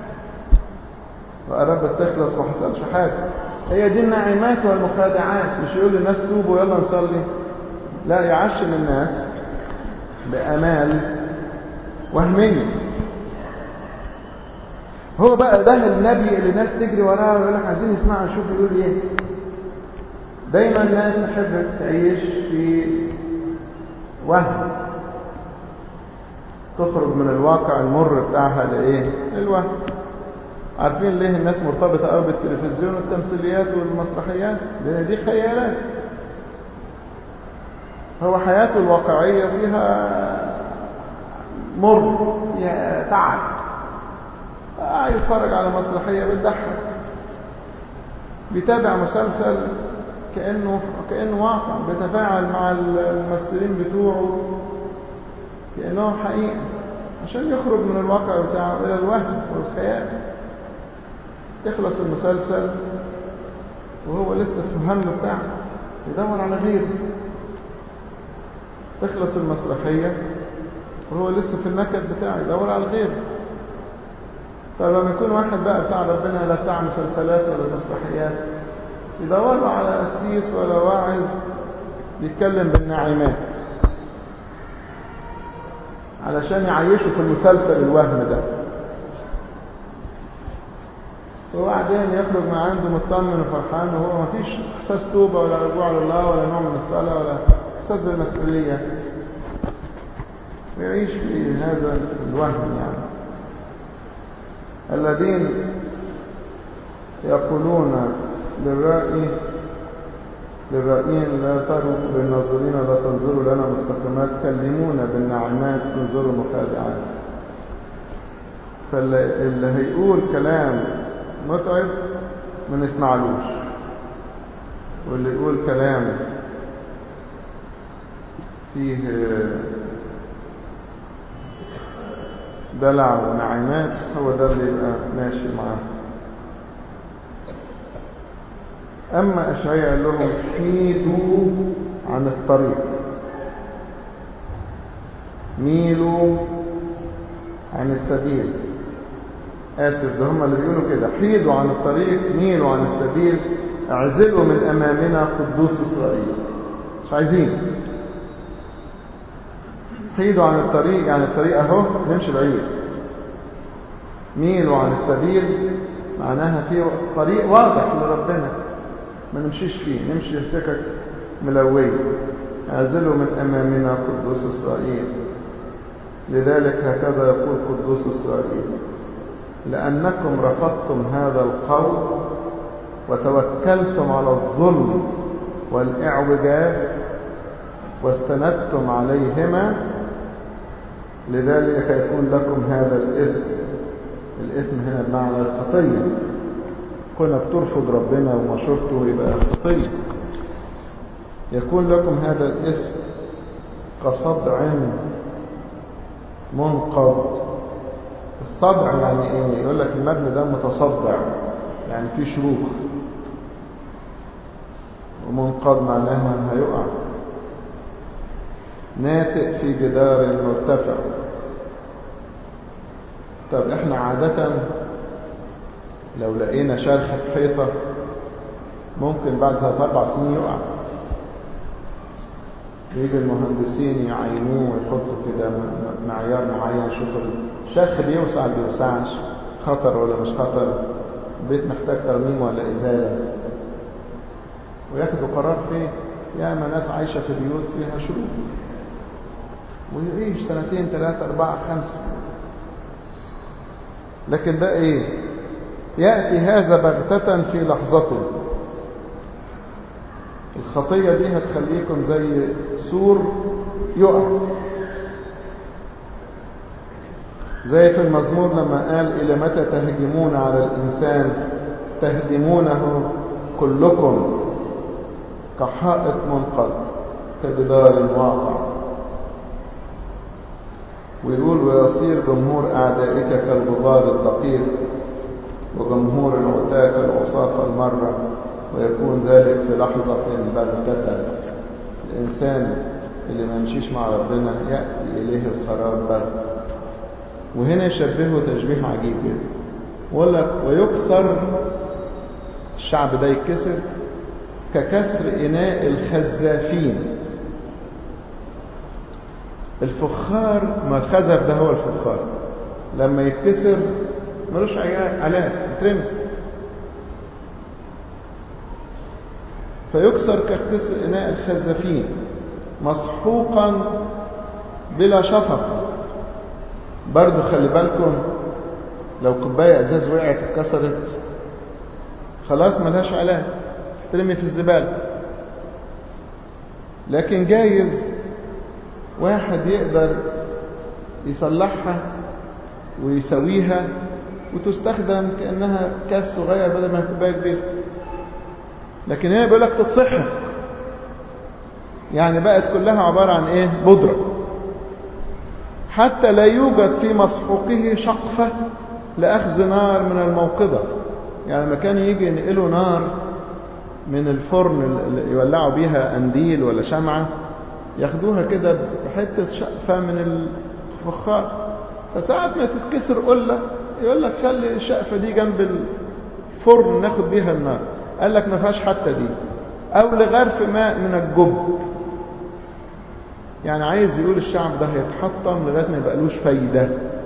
وقربت تخلص ما حصلش حاجة. هي دي الناعمات والمخادعات. مش يقول للناس توبوا يلا نصلي، لا، يعشم الناس بأمال وهمية. هو بقى ده النبي اللي الناس تجري وراه ويقول لك عايزين نسمعه نشوف يقول ايه. دايما الناس تحب تعيش في وهم، تخرج من الواقع المر بتاعها لايه؟ للوهم. عارفين ليه الناس مرتبطه قوي بالتلفزيون والتمثيليات والمسرحيات؟ لان دي خيالات. هو حياته الواقعيه فيها مر، فيها تعب. قاعد يتفرج على مسرحيه بتضحك، بيتابع مسلسل كانه كانه واقع، بيتفاعل مع الممثلين بتوعه كانه حقيقه، عشان يخرج من الواقع بتاعه الى الوهم والخيال. يخلص المسلسل وهو لسه في الهم بتاعه يدور على غيره. تخلص المسرحيه وهو لسه في النكد بتاعه يدور على غيره. طب لما يكون واحد بقى بتاع ربنا لا بتاع مسلسلات ولا مسرحيات، يدور على قسيس ولا واعظ يتكلم بالناعمات علشان يعيشه في المسلسل الوهم ده، وبعدين يخرج من عنده مطمن وفرحان وهو ما فيش احساس توبه ولا رجوع لله ولا نوع من الصلاه ولا احساس بالمسؤوليه، ويعيش في هذا الوهم. يعني الذين يقولون للرائي للرائين لا تروا، للناظرين لا تنظروا لنا مستقيمات، كلمونا بالناعمات انظروا مخادعات. فاللي هيقول كلام متعب ما نسمعلوش، واللي يقول كلام فيه دلع ونعيمات هو ده اللي يبقى ماشي معاه. أما أشعياء قال لهم حيدوا عن الطريق، ميلوا عن السبيل. آسف، ده هم اللي بيقولوا كده، حيدوا عن الطريق، ميلوا عن السبيل، اعزلوا من أمامنا قدوس إسرائيل. مش عايزين. حيدوا عن الطريق يعني الطريق أهو، نمشي بعيد. ميلوا عن السبيل معناها في طريق واضح لربنا ما نمشيش فيه، نمشي في سكك ملوية. اعزلوا من أمامنا قدوس إسرائيل. لذلك هكذا يقول قدوس إسرائيل: لأنكم رفضتم هذا القول وتوكلتم على الظلم والإعوجاج واستندتم عليهما، لذلك يكون لكم هذا الإثم. الإثم هنا بمعنى الخطية. كنا بترفض ربنا ومشورته يبقى خطية. يكون لكم هذا الإثم كصدع منقض. الصدع يعني ايه؟ يقول لك المبنى ده متصدع، يعني فيه شروخ. ومنقض معناها هيقع. ناتئ في جدار المرتفع. طب احنا عادة لو لقينا شرخ في حيطة ممكن بعد ثلاث اربع سنين يقع. يجي المهندسين يعينوه ويحطوا كده معيار معين، شوفوا الشرخ بيوسع ما بيوسعش، خطر ولا مش خطر، البيت محتاج ترميم ولا ازاله، وياخدوا قرار فيه. ياما ناس عايشه في بيوت فيها شروخ ويعيش سنتين ثلاثه اربعه خمسه. لكن ده ايه؟ ياتي هذا بغتة في لحظة. الخطية دي هتخليكم زي سور يقع، زي في المزمور لما قال: إلى متى تهجمون على الإنسان تهدمونه كلكم كحائط منقض كجدار واقع. ويقول: ويصير جمهور أعدائك كالغبار الدقيق وجمهور العتاة كالعصافة المرة، ويكون ذلك في لحظة بغتة. الإنسان اللي ما يمشيش مع ربنا يأتي إليه الخراب بغتة. وهنا يشبهه تشبيه عجيب جدا، ولا ويكسر الشعب ده، يتكسر ككسر إناء الخزافين. الفخار، ما الخزف ده هو الفخار، لما يتكسر ملوش علاج، يترمي. فيكسر ككسر إناء الخزافين مسحوقا بلا شفقة. برضو خلي بالكم، لو كوباية ازاز وقعت اتكسرت خلاص ملهاش علاج، ترمي في الزبالة. لكن جايز واحد يقدر يصلحها ويسويها وتستخدم كأنها كاس صغير بدل ما كوباية كبيرة. لكن هي بيقول لك تتصحق، يعني بقت كلها عبارة عن ايه؟ بودرة. حتى لا يوجد في مسحوقه شقفة لأخذ نار من الموقدة. يعني لما كان يجي ينقلوا نار من الفرن اللي يولعوا بيها أنديل ولا شمعة، ياخدوها كده بحتة شقفة من الفخار. فساعة ما تتكسر قلة يقول لك خلي الشقفة دي جنب الفرن ناخد بيها النار. قال لك ما فيهاش حتى دي. أو لغرف ماء من الجب. يعني عايز يقول الشعب ده هيتحطم لغاية ما يبقالوش فايدة،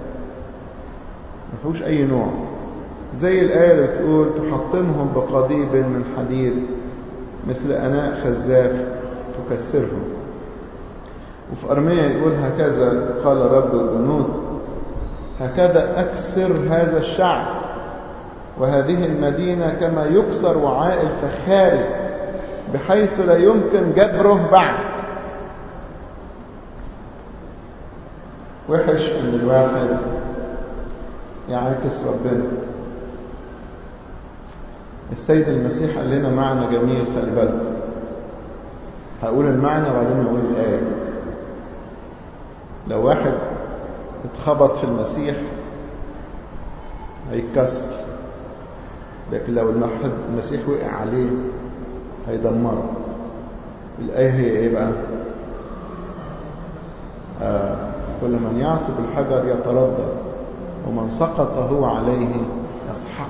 ما فيهوش أي نوع. زي الآية اللي بتقول: تحطمهم بقضيب من حديد مثل أناء خزاف تكسرهم. وفي أرميا يقول: هكذا قال رب الجنود، هكذا أكسر هذا الشعب وهذه المدينة كما يكسر وعاء الفخاري بحيث لا يمكن جبره بعد. وحش ان الواحد يعاكس ربنا. السيد المسيح قال لنا معنى جميل، خلي بالك. هقول المعنى وبعدين اقول الآية. لو واحد اتخبط في المسيح هيتكسر، لكن لو المسيح وقع عليه هيدمره. الآية هي ايه بقى؟ آه كل من يعصب الحجر يتردد ومن سقط هو عليه يسحقه.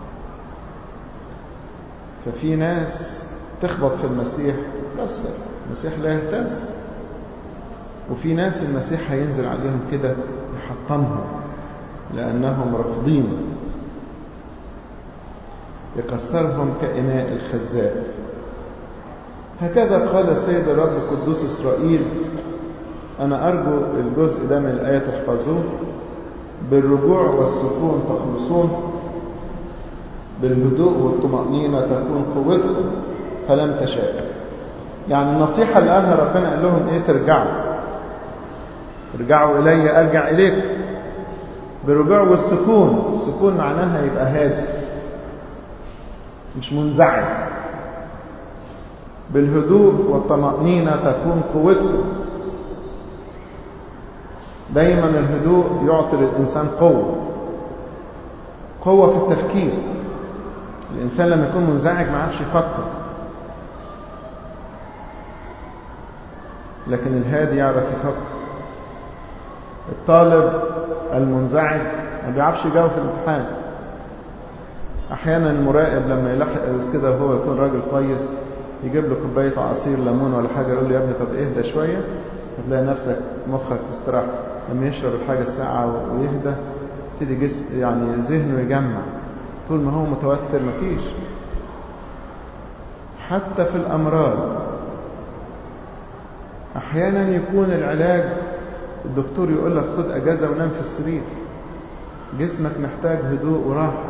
ففي ناس تخبط في المسيح تكسر، المسيح لا يهتز. وفي ناس المسيح هينزل عليهم كده يحطمهم لأنهم رافضين، يكسرهم كإناء الخزاف. هكذا قال السيد الرب قدوس إسرائيل. أنا أرجو الجزء ده من الآية تحفظوه: بالرجوع والسكون تخلصون، بالهدوء والطمأنينة تكون قوتكم فلم تشاء. يعني النصيحة اللي قالها ربنا قال لهم ايه؟ ترجعوا ارجعوا إلي أرجع إليكم. بالرجوع والسكون، السكون معناها يبقى هادي مش منزعج. بالهدوء والطمأنينة تكون قوتكم. دايما الهدوء يعطي للإنسان قوة، قوة في التفكير. الإنسان لما يكون منزعج ما عادش يفكر، لكن الهادي يعرف يفكر. الطالب المنزعج ما بيعرفش يجاوب في الامتحان. أحيانا المراقب لما يلاحظ كده وهو يكون راجل كويس يجيب له كوباية عصير ليمون ولا حاجة، يقول له يا ابني طب اهدى شوية، هتلاقي نفسك مخك استراح. لما يشرب الحاجة الساعة ويهدى يبتدي جس يعني ذهنه يجمع. طول ما هو متوتر مفيش. حتى في الأمراض أحيانا يكون العلاج الدكتور يقول لك خد أجازة ونام في السرير، جسمك محتاج هدوء وراحة.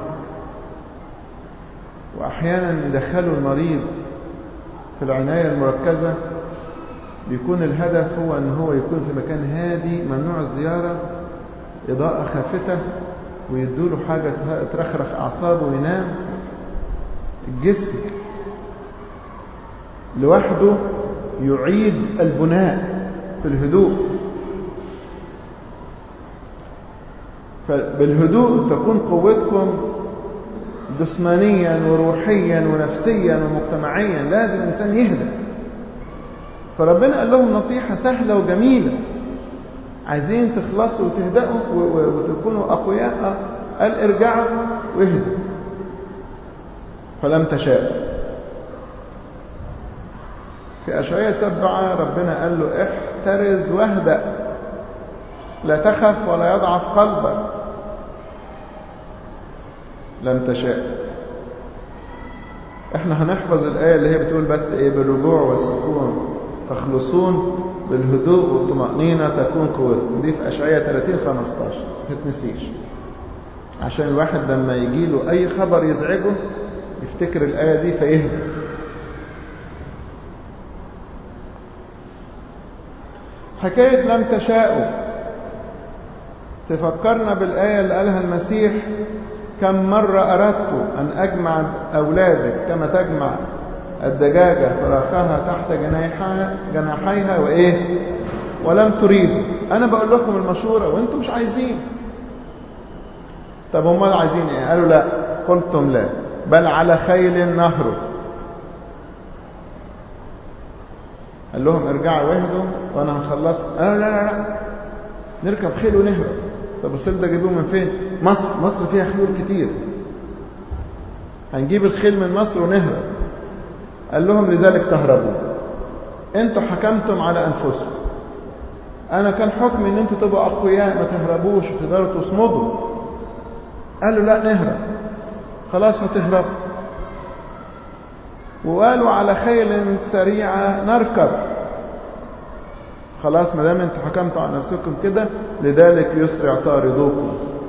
وأحيانا يدخلوا المريض في العناية المركزة، بيكون الهدف هو أن هو يكون في مكان هادي ممنوع الزيارة، إضاءة خافتة، ويدوله حاجة ترخرخ أعصابه وينام. الجسم لوحده يعيد البناء في الهدوء. فبالهدوء تكون قوتكم جسمانيا وروحيا ونفسيا ومجتمعيا. لازم الإنسان يهدى. فربنا قال لهم نصيحة سهلة وجميلة: عايزين تخلصوا وتهدأوا وتكونوا أقوياء، قال ارجعوا واهدوا فلم تشاء. في أشعياء سبعة ربنا قال له احترز واهدأ، لا تخف ولا يضعف قلبك، لم تشاء. احنا هنحفظ الآية اللي هي بتقول بس ايه: بالرجوع والسكون تخلصون، بالهدوء والطمأنينة تكون قوتكم. دي في أشعياء ثلاثين خمستاشر، ما تتنسيش، عشان الواحد لما يجي له أي خبر يزعجه يفتكر الآية دي فيهدى. حكاية لم تشاءوا تفكرنا بالآية اللي قالها المسيح: كم مرة أردت أن أجمع أولادك كما تجمع الدجاجة فراخها تحت جناحها جناحيها وإيه ولم تريدوا. أنا بقول لكم المشورة وأنتم مش عايزين. طب هم عايزين إيه؟ قالوا لا. قلتم لا، بل على خيل نهرب. قال لهم ارجعوا واهدوا وأنا هخلصكم. قالوا لا لا لا، نركب خيل ونهرب. طب الخيل ده جيبوه من فين؟ مصر. مصر فيها خيول كتير، هنجيب الخيل من مصر ونهرب. قال لهم لذلك تهربوا. انتوا حكمتم على انفسكم، انا كان حكمي ان انتوا تبقوا اقوياء ما تهربوش وتقدروا تصمدوا. قالوا لا نهرب. خلاص هتهرب. وقالوا على خيل سريعة نركب. خلاص ما دام انتوا حكمتوا على نفسكم كده، لذلك يسرع طاردوكم.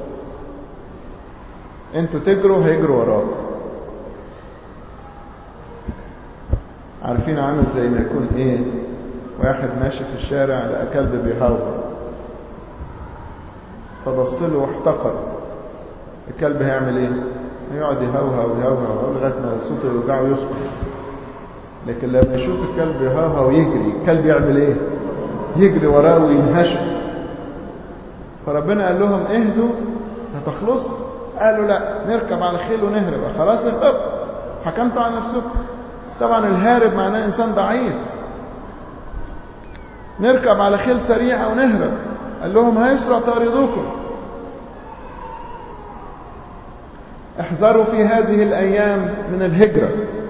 انتوا تجروا هيجروا وراكم. عارفين عامل زي ما يكون ايه؟ واحد ماشي في الشارع لقى كلب بيهوهو، فبص له واحتقر. الكلب هيعمل ايه؟ هيقعد يهوهو ويهوهو لغايه ما صوته يوجعه ويسكت. لكن لما يشوف الكلب يهوهو ويجري، الكلب يعمل ايه؟ يجري وراه وينهشه. فربنا قال لهم اهدوا هتخلصوا. قالوا لا، نركب على الخيل ونهرب. خلاص اهرب، حكمتوا على نفسكم. طبعا الهارب معناه إنسان ضعيف. نركب على خيل سريعة ونهرب. قال لهم هيسرع طاردوكم. احذروا في هذه الأيام من الهجرة.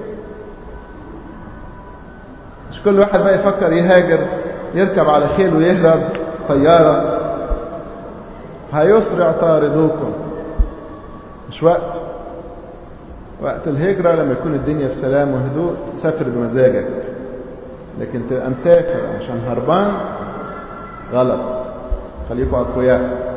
مش كل واحد بقى يفكر يهاجر يركب على خيل ويهرب طيارة. هيسرع طاردوكم. مش وقت. وقت الهجرة لما يكون الدنيا في سلام وهدوء سافر بمزاجك. لكن تبقى مسافر عشان هربان غلط. خليكوا أقوياء.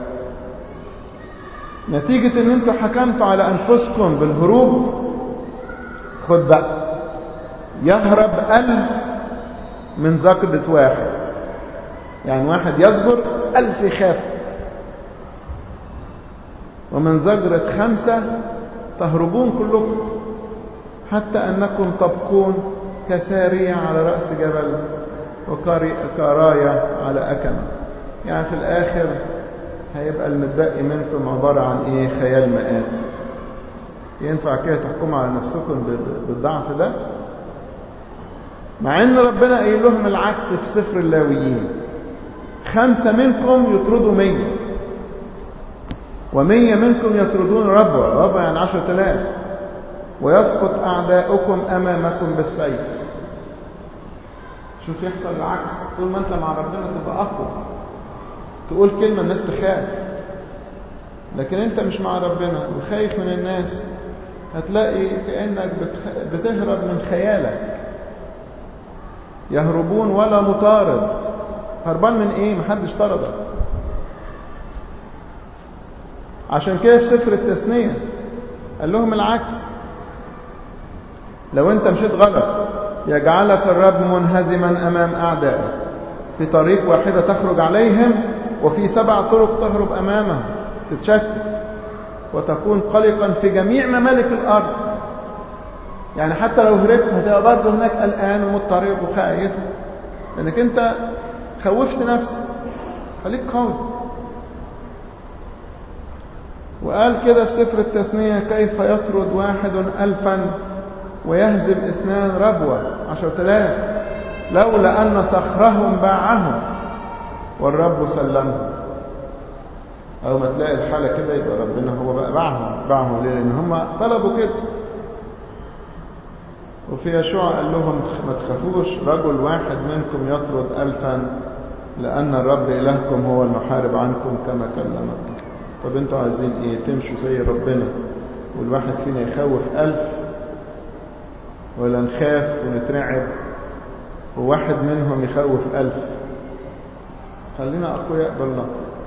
نتيجة ان انتوا حكمتوا على انفسكم بالهروب، خد بقى يهرب ألف من زقدة واحد. يعني واحد يزجر ألف يخاف. ومن زجرة خمسة تهربون كلكم، حتى أنكم تبقون كسارية على رأس جبل وكراية على أكمة. يعني في الآخر هيبقى المتبقي منكم عبارة عن إيه؟ خيال مآت. ينفع كده تحكموا على نفسكم بالضعف ده؟ مع ان ربنا قايل لهم العكس في سفر اللاويين. خمسة منكم يطردوا مية، ومية منكم يطردون ربع. ربع يعني عشرة آلاف. ويسقط أعداؤكم أمامكم بالسيف. شوف يحصل العكس. طول ما انت مع ربنا تبقى أقوى، تقول كلمة الناس تخاف. لكن انت مش مع ربنا وخايف من الناس، هتلاقي كأنك بتهرب من خيالك. يهربون ولا مطارد. هربان من ايه؟ محدش طردك. عشان كده في سفر التثنية قال لهم العكس. لو انت مشيت غلط يجعلك الرب منهزما امام اعدائك. في طريق واحدة تخرج عليهم، وفي سبع طرق تهرب امامهم. تتشتت وتكون قلقا في جميع ممالك الارض. يعني حتى لو هربت هتبقى برضه هناك قلقان ومضطرب وخايف، لانك انت خوفت نفسك. خليك قوي. وقال كده في سفر التثنية: كيف يطرد واحد ألفا ويهزم اثنان ربوة عشرة آلاف، لولا أن صخرهم باعهم والرب سلمهم. أو ما تلاقي الحالة كده يبقى ربنا هو بقى باعهم. باعهم ليه؟ لأن هم طلبوا كده. وفي يشوع قال لهم ما تخافوش، رجل واحد منكم يطرد ألفا، لأن الرب إلهكم هو المحارب عنكم كما كلمكم. طب انتوا عايزين ايه؟ تمشوا زي ربنا والواحد فينا يخوف ألف، ولا نخاف ونترعب وواحد منهم يخوف ألف؟ خلينا أقوياء بالله.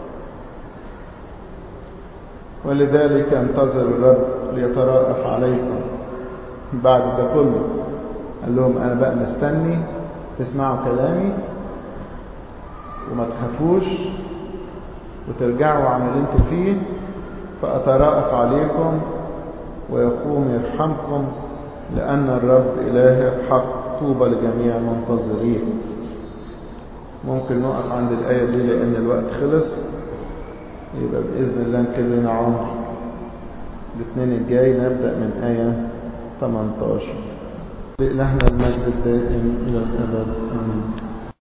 ولذلك انتظر الرب ليتراءف عليكم. بعد ده كله قال لهم أنا بقى مستني تسمعوا كلامي وما تخافوش وترجعوا عن اللي انتوا فيه، فأتراءف عليكم ويقوم يرحمكم، لأن الرب إله حق. طوبى لجميع منتظرين. ممكن نقف عند الآية دي لأن الوقت خلص. يبقى بإذن الله نكلنا عمر الاثنين الجاي نبدأ من آية ثمانية عشر. لإلهنا المجد الدائم إلى الأبد. آمين.